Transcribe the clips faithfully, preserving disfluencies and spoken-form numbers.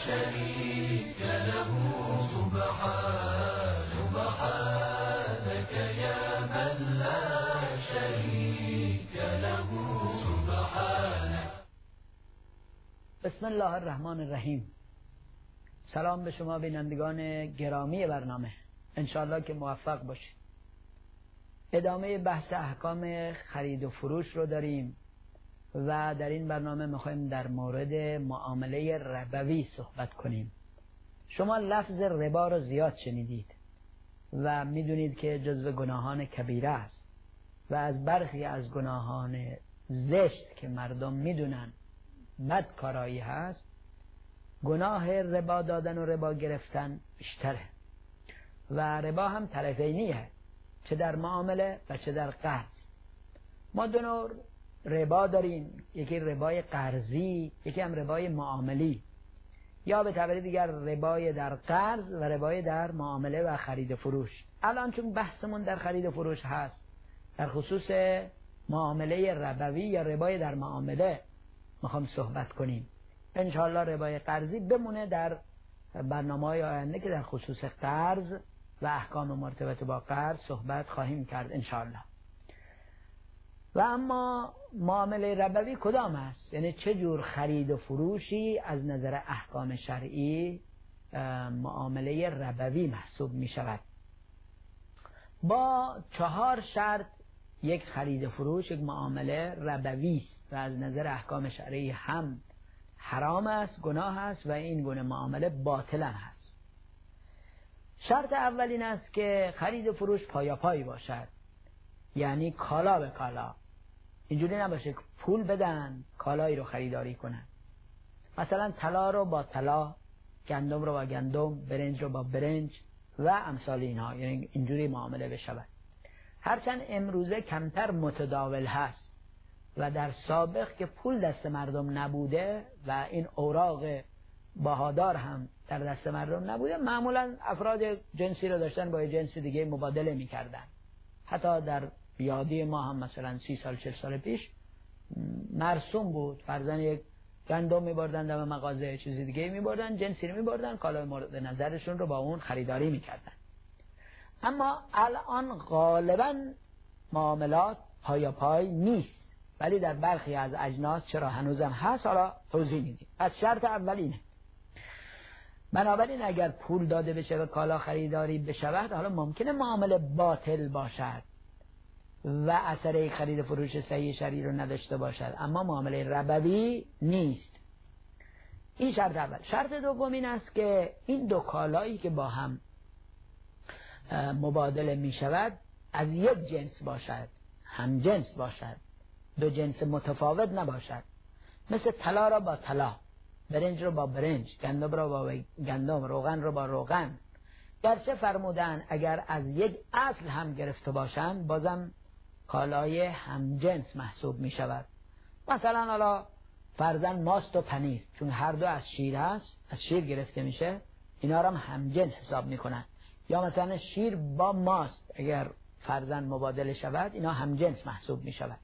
شريك له سبحان سبحانك يا من لا شريك له سبحانك. بسم الله الرحمن الرحیم. سلام به شما بینندگان گرامی برنامه، انشاءالله که موفق باشید. ادامه بحث احکام خرید و فروش رو داریم و در این برنامه میخوایم در مورد معامله ربوی صحبت کنیم. شما لفظ ربا رو زیاد شنیدید و میدونید که جزو گناهان کبیره است و از برخی از گناهان زشت که مردم میدونن بدکارایی هست، گناه ربا دادن و ربا گرفتن بیشتره و ربا هم طرفینیه، چه در معامله و چه در قرض. ما دو نوع ربا داریم، یکی ربای قرضی، یکی هم ربای معاملی، یا به تعبیر دیگر ربای در قرض و ربای در معامله و خرید و فروش. الان چون بحثمون در خرید و فروش هست، در خصوص معامله ربوی یا ربای در معامله میخوام صحبت کنیم. انشاءالله ربای قرضی بمونه در برنامه‌های آینده که در خصوص قرض و احکام مرتبط با قرض صحبت خواهیم کرد انشاءالله. و اما معامله ربوی کدام است؟ یعنی چه جور خرید و فروشی از نظر احکام شرعی معامله ربوی محسوب می شود؟ با چهار شرط یک خرید و فروش، یک معامله ربوی است و از نظر احکام شرعی هم حرام است، گناه است و این گونه معامله باطل است. شرط اول این است که خرید و فروش پایاپای باشد، یعنی کالا به کالا. اینجوری نباشه که پول بدن کالایی رو خریداری کنن، مثلا طلا رو با طلا، گندم رو با گندم، برنج رو با برنج و امثال اینها، یعنی اینجوری معامله بشود. هرچند امروزه کمتر متداول هست و در سابق که پول دست مردم نبوده و این اوراق بهادار هم در دست مردم نبوده، معمولا افراد جنسی رو داشتن با جنس دیگه مبادله میکردن. حتی در یادی ما هم مثلا سی سال چل سال پیش مرسوم بود، فرضاً یک گندم میبردن در مغازه، چیزی دیگه میبردن، جنسی رو میبردن، کالای مورد نظرشون رو با اون خریداری میکردن. اما الان غالباً معاملات پایا پای نیست، ولی در برخی از اجناس چرا هنوزم هست، حالا توضیح میدیم. از شرط اول اینه، بنابراین اگر پول داده بشه و کالا خریداری بشود، حالا ممکنه معامله باطل باشد و اثر خرید فروش صحیح شرعی رو نداشته باشد، اما معامله ربوی نیست. این شرط اول. شرط دوم این است که این دو کالایی که با هم مبادله می شود از یک جنس باشد، هم جنس باشد، دو جنس متفاوت نباشد. مثل طلا را با طلا، برنج رو با برنج، گندم رو با گندم، روغن رو با روغن. گرچه فرمودن اگر از یک اصل هم گرفته باشند بازم کالای هم جنس محسوب می شود. مثلا حالا فرضاً ماست و پنیر، چون هر دو از شیر هست، از شیر گرفته میشه، اینا رو هم جنس حساب می کنن. یا مثلا شیر با ماست اگر فرضاً مبادله شود، اینا هم جنس محسوب می شود.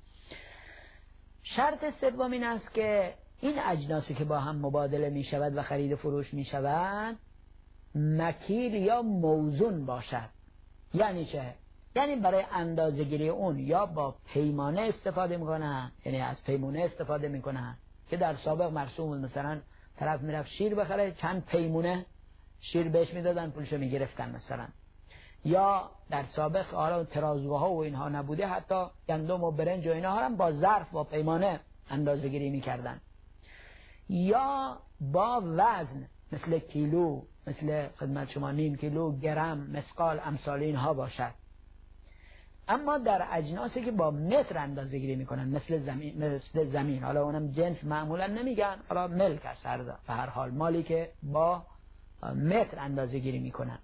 شرط سوم این است که این اجناسی که با هم مبادله می شود و خرید و فروش می شود مکیل یا موزون باشد. یعنی چه؟ یعنی برای اندازه‌گیری اون یا با پیمانه استفاده میکنن، یعنی از پیمانه استفاده میکنن که در سابق مرسوم، مثلا طرف میرفت شیر بخره، چند پیمونه شیر بهش میدادن، پولشو میگرفتن مثلا. یا در سابق حالا ترازوها و اینها نبوده، حتی گندم و برنج و اینها هم با ظرف با پیمانه اندازه‌گیری میکردن. یا با وزن، مثل کیلو، مثل خدمت شما نیم کیلو، گرم، مسقال، امثال اینها باشد. اما در اجناسی که با متر اندازه گیری میکنن، مثل زمین، مثل زمین، حالا اونم جنس معمولا نمیگن، حالا ملک است به هر حال، مالی که با متر اندازه گیری میکنن.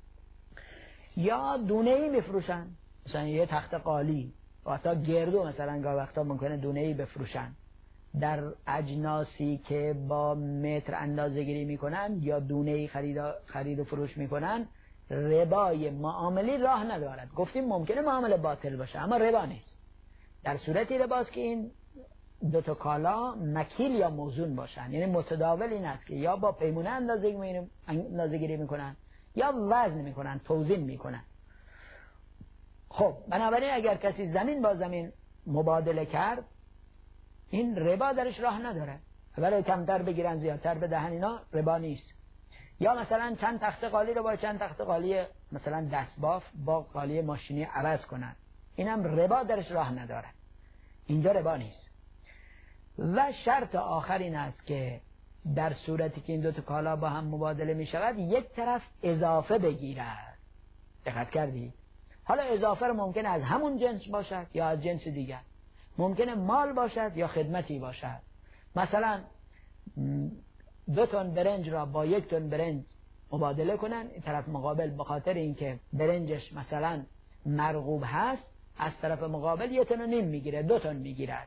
یا دونه ای میفروشن، مثلا یه تخت قالی و حتی گردو مثلا گاه وقتا ممکنه دونه ای بفروشن. در اجناسی که با متر اندازه گیری میکنن یا دونه ای خرید خرید و فروش میکنن، ربای معاملی راه ندارد. گفتیم ممکنه معامله باطل باشه اما ربا نیست. در صورتی رباست که این دو تا کالا مکیل یا موزون باشن، یعنی متداول این است که یا با پیمونه اندازه اندازه‌گیری میکنن یا وزن میکنن، توزین میکنن. خب بنابراین اگر کسی زمین با زمین مبادله کرد، این ربا درش راه نداره، ولی کمتر بگیرن زیادتر بدهن، اینا ربا نیست. یا مثلا چند تخته قالی رو با چند تخته قالی مثلا دستباف با قالی ماشینی عوض کنن، اینم ربا درش راه نداره، اینجا ربا نیست. و شرط آخر این است که در صورتی که این دو تا کالا با هم مبادله می شود، یک طرف اضافه بگیرد. دقت کردید؟ حالا اضافه رو ممکنه از همون جنس باشد یا از جنس دیگر، ممکنه مال باشد یا خدمتی باشد. مثلا دو تن برنج را با یک تن برنج مبادله کنن، این طرف مقابل به خاطر اینکه برنجش مثلا مرغوب هست، از طرف مقابل یک تن و نیم میگیره، دو تن میگیرد.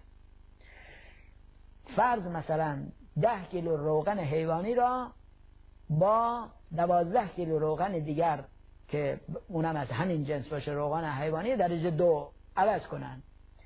فرض مثلا ده کیلو روغن حیوانی را با دوازده کیلو روغن دیگر که اونم از همین جنس باشه، روغن حیوانی درجه دو عوض کنن،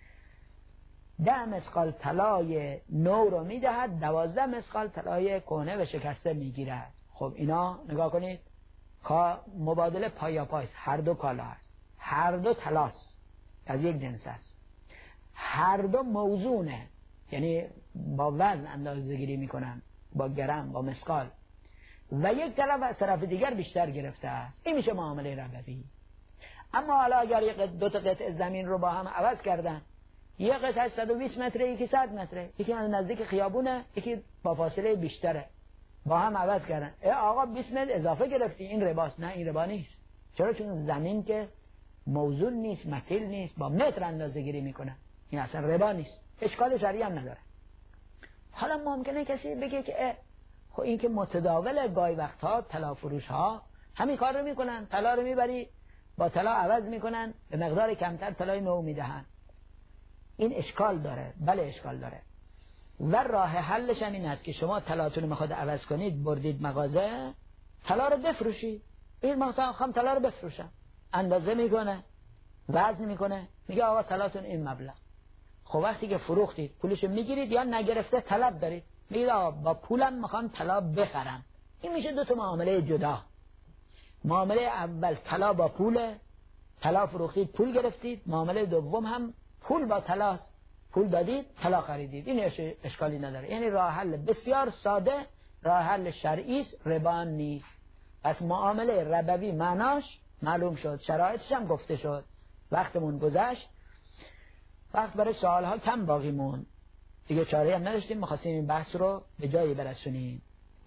ده مسقال طلای نو رو میدهد، دوازده مسقال طلای کهنه و شکسته میگیرد. خب اینا نگاه کنید، مبادله پایا پایست، هر دو کالا هست، هر دو طلاست، از یک جنس است، هر دو موزونه، یعنی با وزن اندازه گیری میکنن، با گرم، با مسقال، و یک طرف از طرف دیگر بیشتر گرفته است. این میشه معامله ربوی. اما حالا اگر یک دو تا قطعه زمین رو با هم عوض کردن، یک قطعه صد و بیست متره، یکی صد متره، یکی از نزدیک خیابونه، یکی با فاصله بیشتره، با هم عوض کردن، ای آقا بیست متر اضافه گرفتی، این رباست. نه، این ربا نیست. چرا؟ چون زمین که موزون نیست، مکیل نیست، با متر اندازه گیری میکنه، این اصلا ربا نیست، اشکال شرعی هم نداره. حالا ممکنه کسی بگه که خب این که متداول، گاهی وقتها طلا فروش ها همین کار رو میکنن، طلا رو میبری با طلا عوض میکنن، به مقدار کمتر طلای نو میدهن. این اشکال داره، بله اشکال داره. و راه حلش هم این است که شما طلاتون رو میخواد عوض کنید، بردید مغازه، طلا رو بفروشید. این ما خام طلا رو بفروشم، اندازه میکنه، وزن میکنه، میگه آقا طلاتون این مبلغ. خب وقتی که فروختید پولش میگیرید یا نگرفته طلب دارید، میگید آقا با پولم میخوام طلا بخرم. این میشه دو تا معامله جدا. معامله اول طلا با پول، طلا فروختید پول گرفتید. معامله دوم هم پول با طلاست، پول دادید طلا خریدید. این اشکالی نداره. یعنی راه حل بسیار ساده، راه حل شرعی است، ربا نیست. پس معامله ربوی معناش معلوم شد، شرایطش هم گفته شد. وقتمون گذشت، وقت برای سوال ها کم باقی مون، دیگه چاره هم نداشتیم، می‌خواستیم این بحث رو به جایی برسونیم.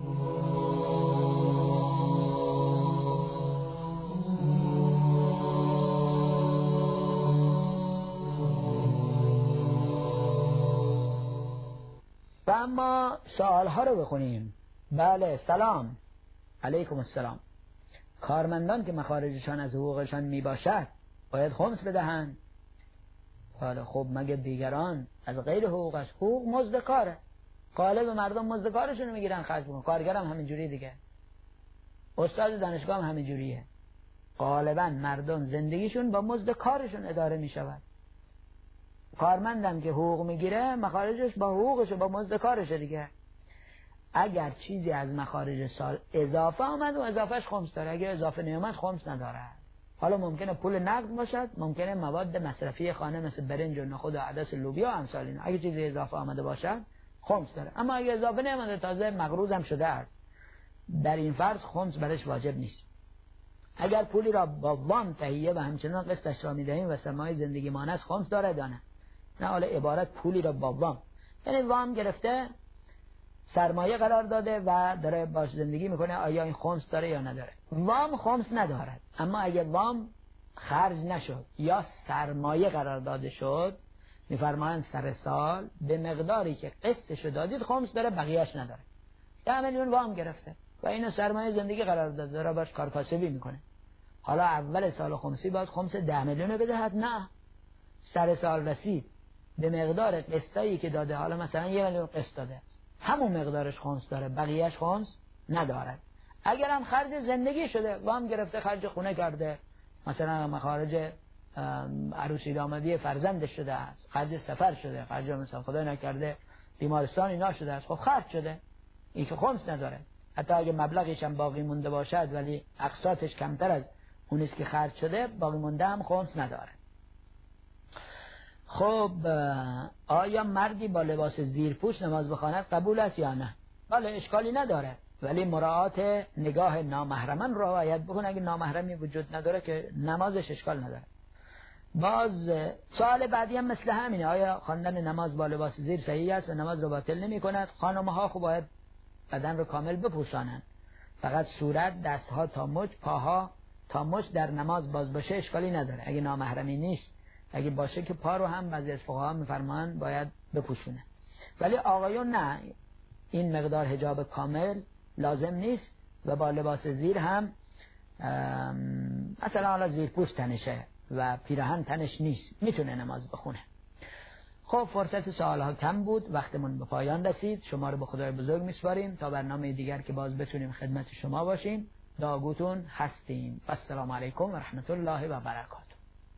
و اما سوال ها رو بخونیم. بله، سلام علیکم. السلام. کارمندان که مخارجشان از حقوقشان می باشد باید خمس بدهند؟ حالا خب مگه دیگران از غیر حقوقش؟ حقوق مزد کاره، غالب مردم مزد کارشون رو میگیرن خرج میکنن. کارگر هم همین جوریه دیگه، استاد دانشگاه هم همین جوریه. غالبا مردم زندگیشون با مزد کارشون اداره میشود. کارمندم که حقوق میگیره، مخارجش با حقوقش و با مزد کارشه دیگه. اگر چیزی از مخارج سال اضافه آمد و اضافهش خمس داره، اگر اضافه نیامد خمس نداره. حالا ممکنه پول نقد باشد، ممکنه مواد مصرفی خانه مثل برنج و نخود و عدس و لوبیا و امثال اینا، اگه چیزی اضافه آمده باشد خمس داره. اما اگه اضافه نیامده، تازه مقروض هم شده است، در این فرض خمس برش واجب نیست. اگر پولی را با وام تهیه و همچنان قسطش را میدهیم و سرمایه زندگی مانه است، خمس داره دانه؟ نه، حالا عبارت پولی را با وام، یعنی وام گرفته، سرمایه قرار داده و داره باش زندگی میکنه، آیا این خمس داره یا نداره؟ وام خمس ندارد. اما اگه وام خرج نشد یا سرمایه قرار داده شد، میفرمایند سر سال به مقداری که قسطشو دادید خمس داره، بقیهش نداره. ده میلیون وام گرفته و اینو سرمایه زندگی قرار داده، داره باش کار کاسبی میکنه. حالا اول سال خمسی باید خمس ده میلیون بدهد؟ نه، سر سال رسید به مقدار قسطایی که داده، حالا مثلا یه میلیون قسط داده، همون مقدارش خمس داره، بقیهش خمس نداره. اگر هم خرج زندگی شده، وام گرفته خرج خونه کرده، مثلا مخارج عروسی دامادی فرزندش شده است، خرج سفر شده، خرج مثلا خدا نکرده بیمارستان اینا شده است، خب خرج شده، این که خمس نداره. حتی اگه مبلغش هم باقی مونده باشد ولی اقساطش کمتر از اون است که خرج شده، باقی مونده هم خمس نداره. خب آیا مردی با لباس زیرپوش نماز بخواند قبول است یا نه؟ بله اشکالی نداره، ولی مراعات نگاه نامحرمان رو رعایت بکنه. اگه نامحرمی وجود نداره که نمازش اشکال نداره. باز سوال بعدی هم مثل همینه، آیا خواندن نماز با لباس زیر صحیح است و نماز رو باطل نمی کند؟ خانم‌ها خب باید بدن رو کامل بپوشانند، فقط صورت، دستها تا مچ، پاها تا مچ در نماز باز باشه اشکالی نداره اگه نامحرمی نیست. اگه باشه که پا رو هم بعضی از فقها میفرمان باید بپوشونه. ولی آقایون نه، این مقدار حجاب کامل لازم نیست و با لباس زیر هم مثلا حالا زیر پوش تنشه و پیراهن تنش نیست، میتونه نماز بخونه. خب فرصت سوالها کم بود، وقتمون به پایان رسید. شما رو به خدای بزرگ میسپاریم تا برنامه دیگر که باز بتونیم خدمت شما باشیم. دعاگوتون هستیم. السلام علیکم و رحمت الله و برکاته.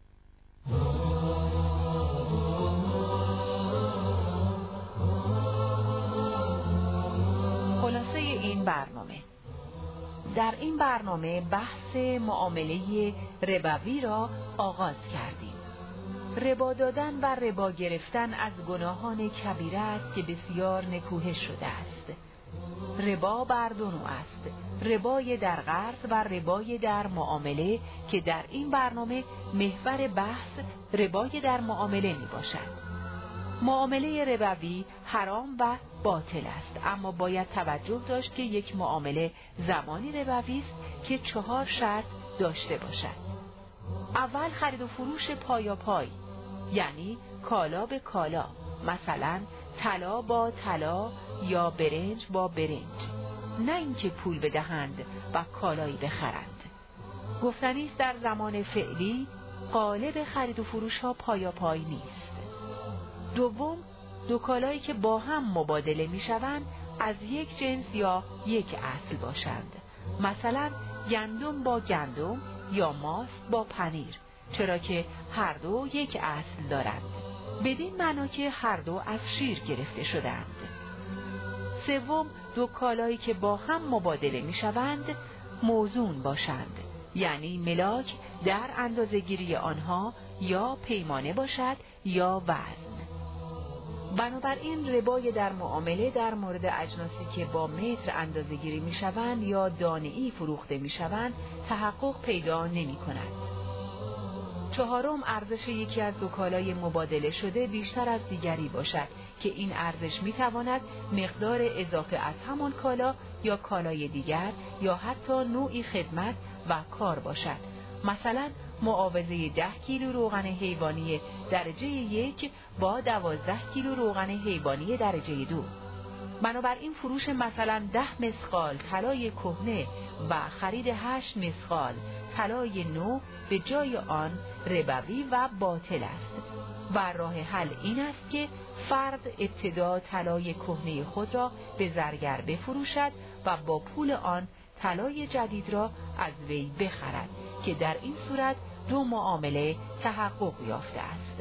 خلاصه این برنامه: در این برنامه بحث معامله ربوی را آغاز کردیم. ربا دادن و ربا گرفتن از گناهان کبیره است که بسیار نکوهش شده است. ربا بر دو نوع است: ربای در قرض و ربای در معامله، که در این برنامه محور بحث ربای در معامله می باشد. معامله ربوی حرام و باطل است، اما باید توجه داشت که یک معامله زمانی ربوی است که چهار شرط داشته باشد. اول خرید و فروش پایا پای، یعنی کالا به کالا، مثلا طلا با طلا یا برنج با برنج، نه اینکه پول بدهند و کالایی بخرند. گفتنی است در زمان فعلی غالب خرید و فروش ها پایا پای نیست. دوم، دو کالایی که با هم مبادله می شوند از یک جنس یا یک اصل باشند، مثلا گندم با گندم یا ماست با پنیر، چرا که هر دو یک اصل دارند، بدین معنا که هر دو از شیر گرفته شدند. سوم، دو کالایی که با هم مبادله می شوند موزون باشند، یعنی ملاک در اندازه‌گیری آنها یا پیمانه باشد یا وزن. بنابراین ربای در معامله در مورد اجناسی که با متر اندازه‌گیری می‌شوند یا دانه‌ای فروخته می‌شوند تحقق پیدا نمی‌کند. چهارم، ارزش یکی از دو کالای مبادله شده بیشتر از دیگری باشد که این ارزش می‌تواند مقدار اضافه از همان کالا یا کالای دیگر یا حتی نوعی خدمت و کار باشد، مثلا معاوضه ده کیلو روغن حیوانی درجه یک با دوازده کیلو روغن حیوانی درجه دو. بنابراین فروش مثلا ده مسقال طلای کهنه و خرید هشت مسقال طلای نو به جای آن ربوی و باطل است و راه حل این است که فرد ابتدا طلای کهنه خود را به زرگر بفروشد و با پول آن طلای جدید را از وی بخرد که در این صورت دو معامله تحقق یافته است.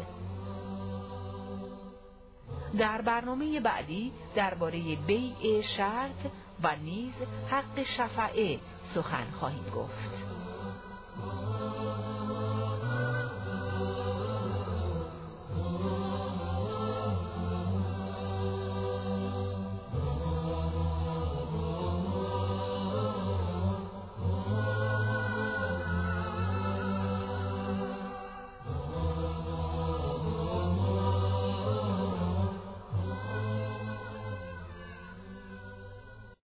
در برنامه بعدی درباره بیع شرط و نیز حق شفعه سخن خواهیم گفت.